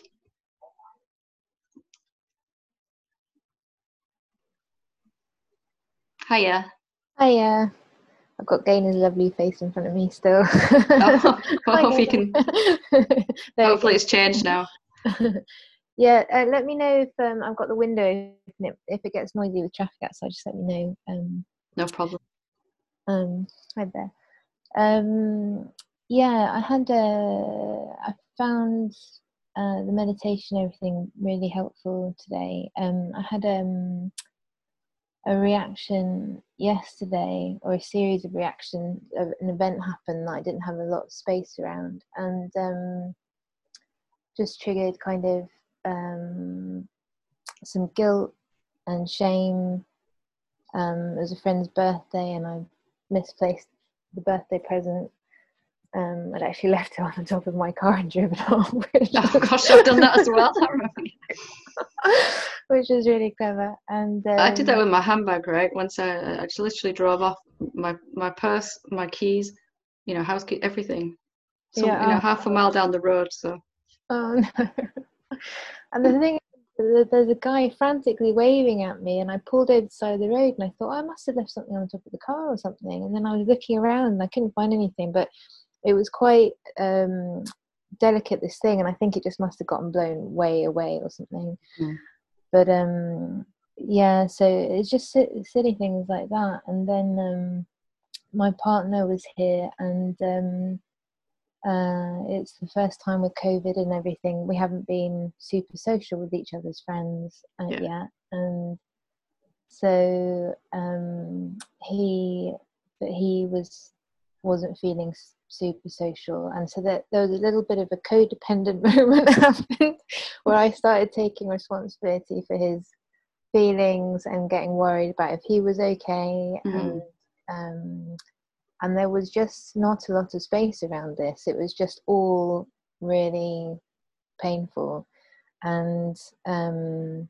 Hiya. Hiya. I've got Gayna's lovely face in front of me still. Oh, well, hope you can. Hopefully it's changed now. Yeah, uh, let me know if um, I've got the window open. If it gets noisy with traffic outside, just let me know. Um, No problem. Um, hi there. Um, yeah, I had a. I found uh, the meditation, everything really helpful today. Um, I had um, a reaction yesterday, or a series of reactions. Of an event happened that I didn't have a lot of space around, and um, just triggered kind of um, some guilt and shame. Um, it was a friend's birthday, and I misplaced the birthday present. Um, I'd actually left it on the top of my car and driven off. Which Oh gosh, I've done that as well. Which was really clever. And um, I did that with my handbag, right? Once I, I just literally drove off, my my purse, my keys, you know, house key, everything. So yeah, you know, oh, half a mile down the road. So. Oh no! And the thing is, there's a guy frantically waving at me, and I pulled over the side of the road, and I thought, oh, I must have left something on top of the car or something. And then I was looking around, and I couldn't find anything, but it was quite um, delicate, this thing, and I think it just must have gotten blown way away or something. Mm. But um, yeah, so it's just silly things like that. And then um, my partner was here, and um, uh, it's the first time with COVID and everything. We haven't been super social with each other's friends uh, Yeah. yet, and so um, he, but he was wasn't feeling super social, and so that there was a little bit of a codependent moment happened where I started taking responsibility for his feelings and getting worried about if he was okay. Mm-hmm. and um and there was just not a lot of space around this. It was just all really painful. And um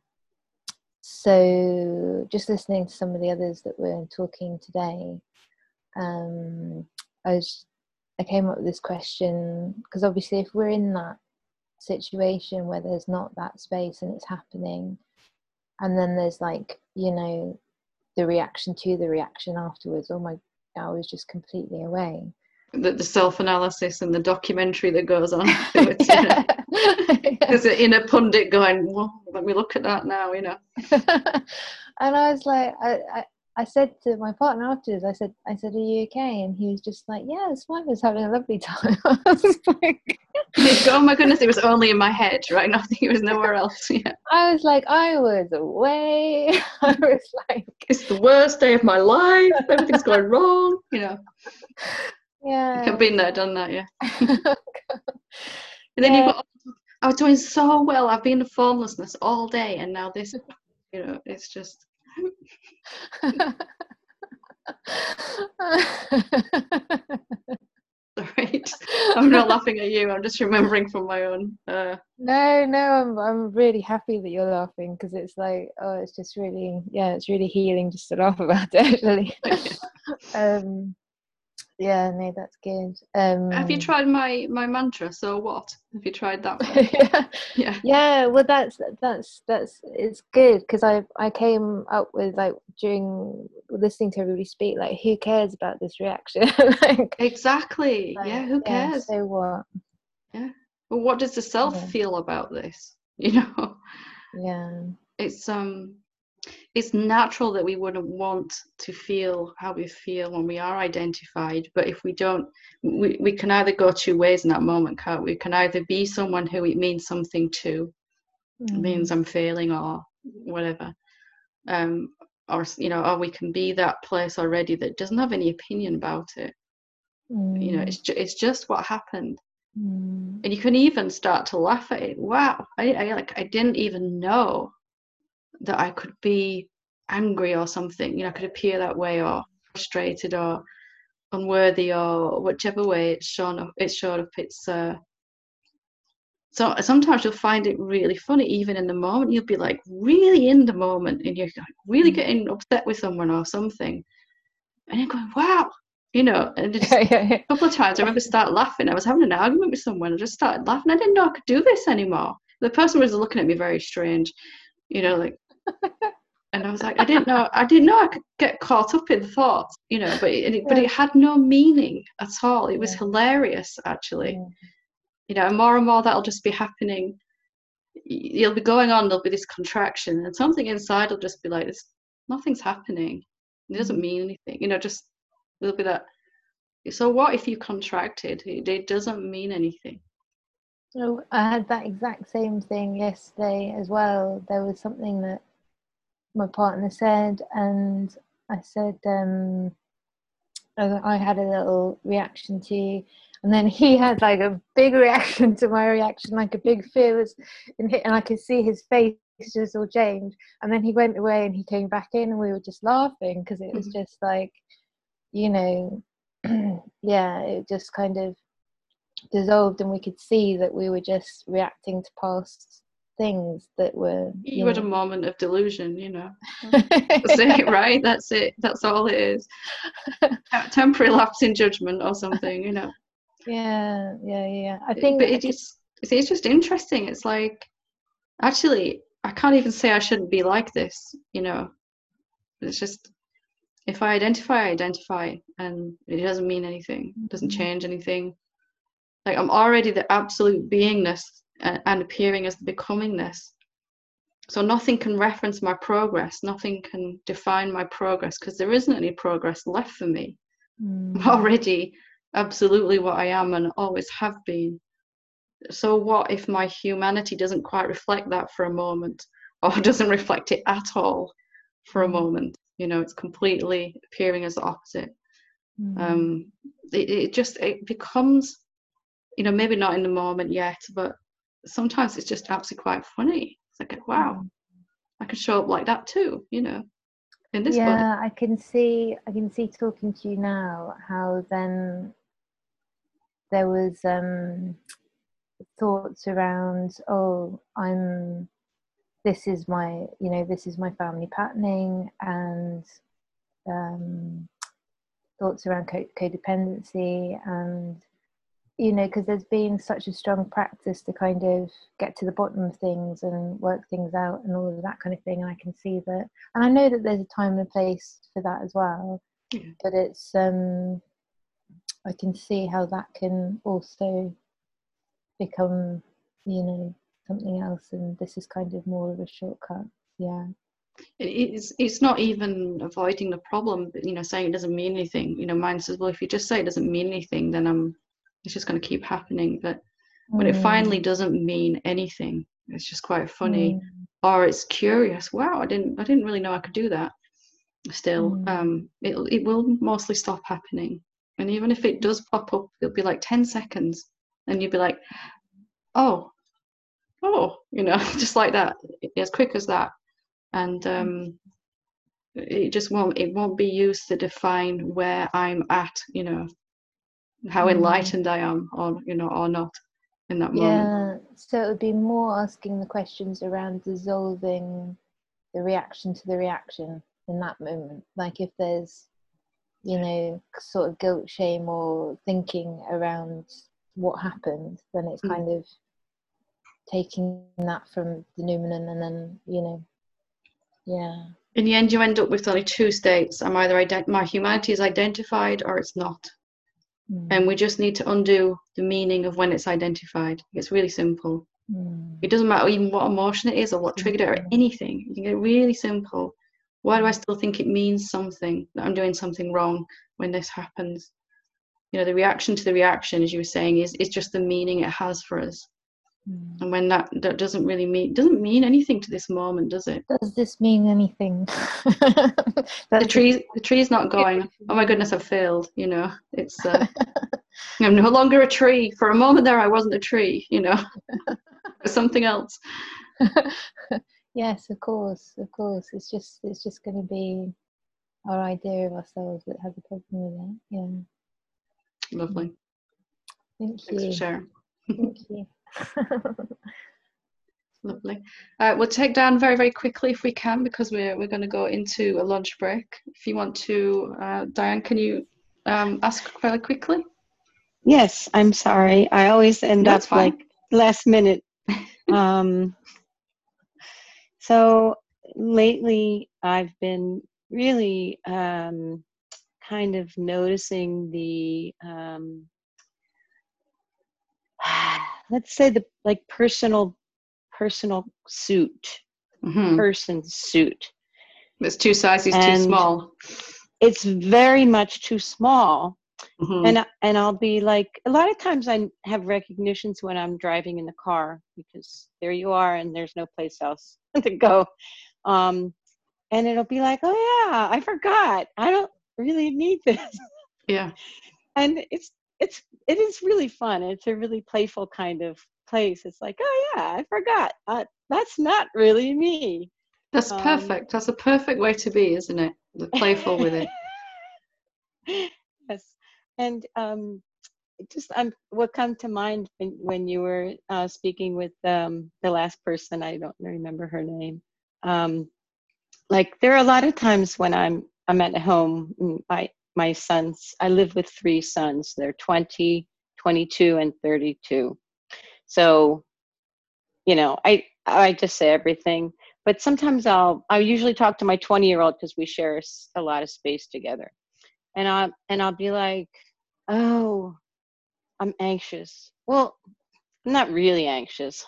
so just listening to some of the others that were talking today, um I was I came up with this question, because obviously if we're in that situation where there's not that space and it's happening, and then there's like, you know, the reaction to the reaction afterwards, oh my, I was just completely away. The, the self-analysis and the documentary that goes on afterwards. Yeah. There's an inner pundit going, well, let me look at that now, you know. And I was like, I, I, I said to my partner afterwards, I said, I said, are you okay? And he was just like, yeah, it's fine. I was having a lovely time. I was like, oh my goodness, it was only in my head, right? Nothing, it was nowhere else. Yeah. I was like, I was away. I was like, it's the worst day of my life. Everything's going wrong, you know. Yeah. I've been there, done that, yeah. And then yeah. You've got, I was doing so well. I've been in formlessness all day, and now this, you know, it's just. Sorry, I'm not laughing at you. I'm just remembering from my own. Uh... No, no, I'm I'm really happy that you're laughing, because it's like, oh, it's just really, yeah, it's really healing just to laugh about it, actually. um, yeah, no, that's good. Um, Have you tried my my mantra? So what? Have you tried that one? yeah. yeah. Yeah. Well, that's that's that's it's good, because I I came up with, like, during listening to everybody speak, like, who cares about this reaction? like, exactly. Like, yeah. Who cares? Yeah, so what? Yeah. Well, what does the self yeah. feel about this? You know. Yeah. It's um. It's natural that we wouldn't want to feel how we feel when we are identified, but if we don't, we, we can either go two ways in that moment, can't we? We can either be someone who it means something to, mm. it means I'm failing or whatever, um, or, you know, or we can be that place already that doesn't have any opinion about it. Mm. You know, it's, ju- it's just what happened. Mm. And you can even start to laugh at it. Wow, I, I like I didn't even know that I could be angry or something, you know, I could appear that way, or frustrated or unworthy, or whichever way it's shown up. It's showed up. It's uh, so sometimes you'll find it really funny, even in the moment. You'll be like really in the moment, and you're really getting upset with someone or something, and you're going, "Wow," you know. And just yeah, yeah, yeah. a couple of times, I remember start laughing. I was having an argument with someone. I just started laughing. I didn't know I could do this anymore. The person was looking at me very strange, you know, like. And I was like, I didn't know, I didn't know I could get caught up in thoughts, you know, but it, but it had no meaning at all. It was yeah. hilarious, actually. Yeah. You know, and more and more that'll just be happening. you'll be going on, there'll be this contraction, and something inside will just be like, this, nothing's happening. It doesn't mean anything, you know, just, there'll be that. So what if you contracted? It, it doesn't mean anything. So I had that exact same thing yesterday as well. There was something that my partner said, and I said, um, I had a little reaction to, and then he had like a big reaction to my reaction, like a big fear was in hit, and I could see his face just all change. And then he went away and he came back in, and we were just laughing because it was just like, you know, yeah, it just kind of dissolved, and we could see that we were just reacting to past things that were. You, you had know. a moment of delusion, you know. That's it, right? That's it. That's all it is. A temporary lapse in judgment or something, you know. Yeah, yeah, yeah. I think, but it is. It's just interesting. It's like, actually, I can't even say I shouldn't be like this, you know. It's just, if I identify, I identify, and it doesn't mean anything. It doesn't change anything. Like, I'm already the absolute beingness and, and appearing as the becomingness. So nothing can reference my progress. Nothing can define my progress, because there isn't any progress left for me. mm. I'm already absolutely what I am and always have been. So what if my humanity doesn't quite reflect that for a moment, or doesn't reflect it at all for a moment? You know, it's completely appearing as the opposite. Mm. Um, it, it just, it becomes, you know, maybe not in the moment yet, but sometimes it's just absolutely quite funny. It's like, wow, mm. I can show up like that too, you know, in this yeah, body. I can see, I can see talking to you now how then there was um, thoughts around, oh, I'm, this is my, you know, this is my family patterning, and um, thoughts around co- codependency, and, you know, because there's been such a strong practice to kind of get to the bottom of things and work things out and all of that kind of thing. And I can see that, and I know that there's a time and a place for that as well. Yeah. But it's, um, I can see how that can also become, you know, something else, and this is kind of more of a shortcut. Yeah. It's it's not even avoiding the problem, but, you know, saying it doesn't mean anything. You know, mine says, well, if you just say it doesn't mean anything, then I'm, it's just going to keep happening. But when mm. it finally doesn't mean anything, it's just quite funny, mm. or it's curious. Wow, I didn't I didn't really know I could do that. Still, mm. um, it it will mostly stop happening. And even if it does pop up, it'll be like ten seconds, and you'll be like, oh, oh, you know, just like that, as quick as that. And um, it just won't, it won't be used to define where I'm at, you know, how enlightened I am, or, you know, or not in that moment. Yeah, so it would be more asking the questions around dissolving the reaction to the reaction in that moment. Like if there's, you know, sort of guilt, shame, or thinking around what happened, then it's kind mm. of taking that from the noumenon, and then, you know, yeah. In the end, you end up with only two states. I'm either ident- my humanity is identified, or it's not. Mm. And we just need to undo the meaning of when it's identified. It's really simple. Mm. It doesn't matter even what emotion it is or what triggered it or anything. You can get it really simple. Why do I still think it means something, that I'm doing something wrong when this happens? You know, the reaction to the reaction, as you were saying, is, is just the meaning it has for us. Mm. And when that, that doesn't really mean, doesn't mean anything to this moment, does it? Does this mean anything? the tree, the tree's not going, oh my goodness, I've failed, you know. It's, uh, I'm no longer a tree. For a moment there, I wasn't a tree, you know. Something else. Yes, of course, of course. It's just, it's just going to be our idea of ourselves that has a problem with it. Yeah. Lovely. Thank Thanks you. for sharing. Thank you. Lovely. Uh, we'll take down very, very quickly if we can, because we're we're going to go into a lunch break. If you want to, uh, Diane, can you um, ask fairly quickly? Yes, I'm sorry. I always end no, up like last minute. Um, so lately I've been really um, kind of noticing the, um, let's say the like personal personal suit, Mm-hmm. person suit. It's two sizes too And small. It's very much too small. Mm-hmm. And and I'll be like, a lot of times I have recognitions when I'm driving in the car, because there you are and there's no place else to go. Um, and it'll be like, oh yeah, I forgot. I don't really need this. Yeah. And it's it's it is really fun. It's a really playful kind of place. It's like, oh yeah, I forgot. Uh, that's not really me. That's Um, perfect. That's a perfect way to be, isn't it? The playful with it. Yes. And um, it just um, what come to mind when, when you were uh, speaking with um, the last person, I don't remember her name. Um, like there are a lot of times when I'm I'm at home. My my sons, I live with three sons. They're twenty, twenty-two, and thirty-two. So, you know, I I just say everything. But sometimes I'll I usually talk to my twenty year old because we share a lot of space together, and I and I'll be like, oh, I'm anxious. Well, I'm not really anxious.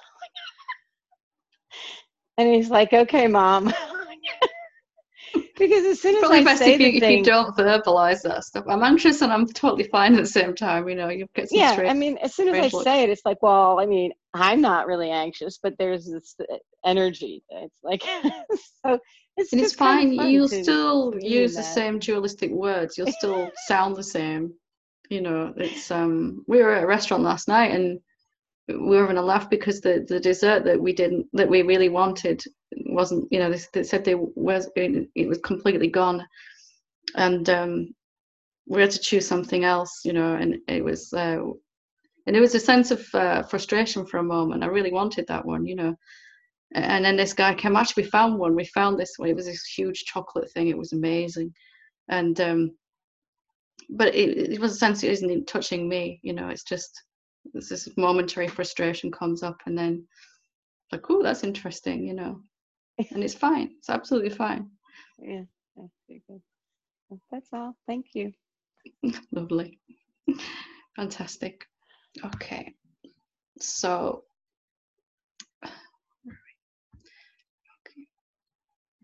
And he's like, okay, Mom. Because as soon It's as probably I best say if you the if thing, you don't verbalize that stuff. I'm anxious and I'm totally fine at the same time. You know, you get some yeah, straight. I mean, as soon as I strange looks. say it, it's like, well, I mean, I'm not really anxious, but there's this energy. It's like, so it's And it's just kind fine. of fun You'll to, still to be use in the that. same dualistic words. You'll still sound the same. You know, it's um. We were at a restaurant last night and we were having a laugh because the the dessert that we didn't that we really wanted wasn't. You know, they, they said they was it, it was completely gone, and um, we had to choose something else. You know, and it was uh, and there was a sense of uh, frustration for a moment. I really wanted that one. You know. And then this guy came, actually, we found one. We found this one. It was this huge chocolate thing. It was amazing. And, um, but it, it was a sense it isn't touching me, you know, it's just, it's this momentary frustration comes up and then like, oh, that's interesting, you know, and it's fine. It's absolutely fine. Yeah, that's very good. That's all. Thank you. Lovely. Fantastic. Okay. So